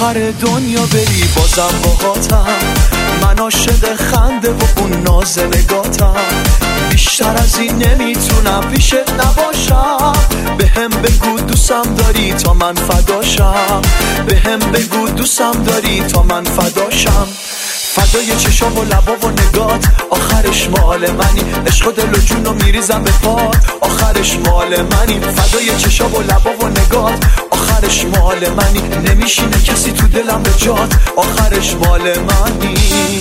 آخر دنیا بری بازم باهاتم، من عاشق خنده و اون ناز نگاتم، بیشتر از این نمیتونم پیشت نباشم، بهم بگو دوستم داری تا من فداشم، بهم بگو دوستم داری تا من فداشم، فدای چشام و لبا و نگات، آخرش مال منی، عشق و دل و جون رو میریزم به پات، آخرش مال منی، فدای چشام و لبا و نگات، آخرش مال منی، نمیشینه کسی تو دلم به جات، آخرش مال منی.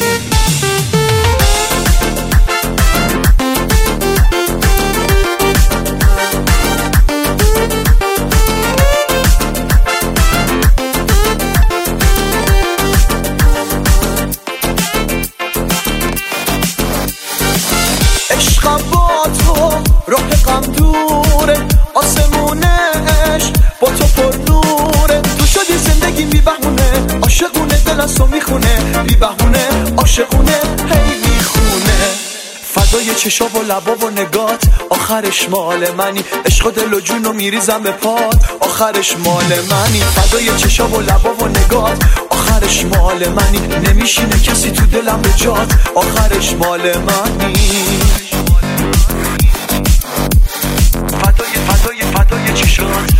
عشقم با تو راه غم دوره، آسمونش با تو پر نوره، تو شدی زندگی بی بهونه، عاشقونه دل از تو میخونه، بی بهونه عاشقونه هی میخونه، فدای چشا و لبا و نگات، آخرش مال منی، عشق و دل و جون رو میریزم به پات، آخرش مال منی، فدای چشا و لبا و نگات، آخرش مال منی، نمیشینه کسی تو دلم به جات، آخرش مال منی. فدای چشات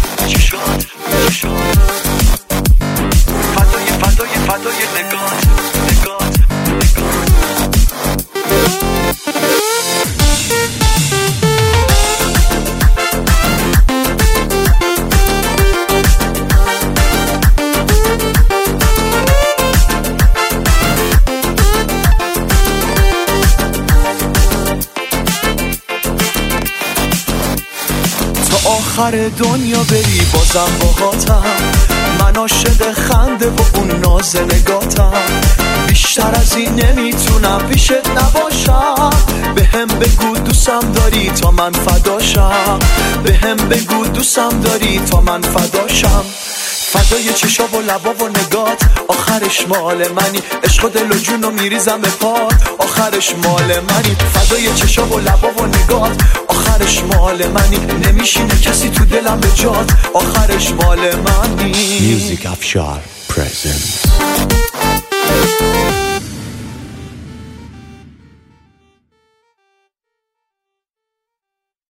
فدای نگات آخر دنیا بری بازم باهاتم، من عاشق خنده و اون ناز نگاتم، بیشتر از این نمیتونم پیشت نباشم، بهم بگو دوستم داری تا من فداشم، بهم بگو دوستم داری تا من فداشم، فدای چشا و لبا و نگات، آخرش مال منی، عشق و دل و جون رو میریزم به پات، آخرش مال منی، فدای چشا و لبا و نگات، آخرش مال منی، نمیشینه کسی تو دلم به جات، آخرش مال منی. Music Afshar presents